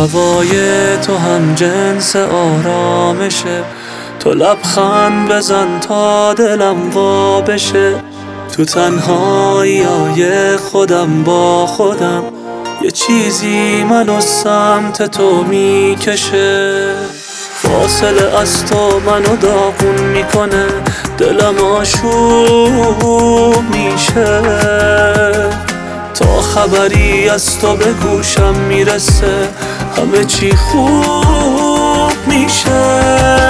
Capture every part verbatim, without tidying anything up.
هوای تو هم جنس آرامشه، تو لبخند بزن تا دلم وا بشه. تو تنهایی های خودم با خودم، یه چیزی منو سمت تو میکشه. فاصله از تو منو داغون میکنه، دلم آشوب میشه. تا خبری از تو به گوشم میرسه، همه چی خوب میشه.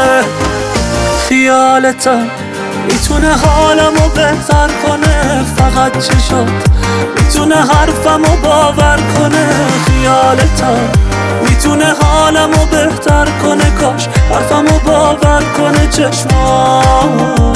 خیالتم میتونه حالمو بهتر کنه، فقط چشات میتونه حرفمو باور کنه. خیالتم میتونه حالمو بهتر کنه، کاش حرفمو باور کنه چشمات.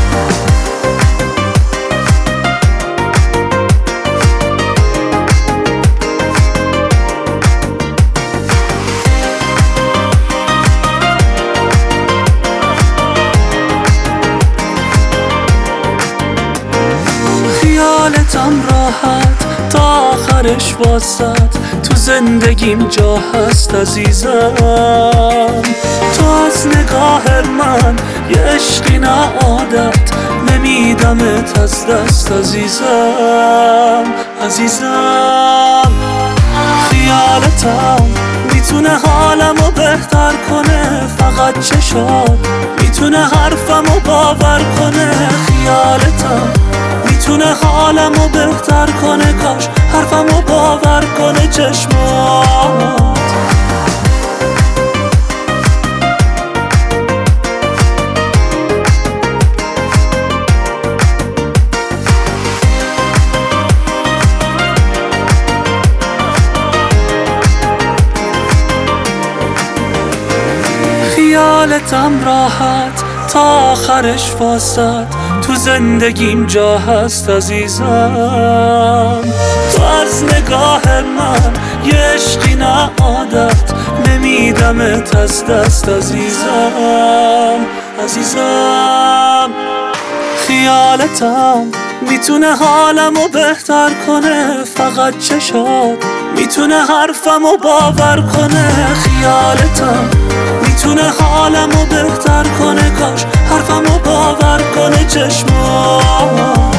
خیالتم راحت تا آخرش واسد، تو زندگیم جا هست عزیزم. تو از نگاه من یه عشقی نه عادت، نمیدمت از دست عزیزم عزیزم. خیالتم میتونه حالمو بهتر کنه، فقط چشات میتونه حرفمو باور کنه. خیالتم میتونه حالمو بهتر کنه، کاش حرفمو باور کنه چشمات. خیالتم راحت تا آخرش واسد، تو زندگیم جا هست عزیزم. تو از نگاه من یه عشقی نه عادت، نمیدمت از دست عزیزم عزیزم. خیالتم میتونه حالمو بهتر کنه، فقط چشات میتونه حرفمو باور کنه. خیالتم میتونه حالمو بهتر کنه، کاش حرفمو باور کنه چشمات.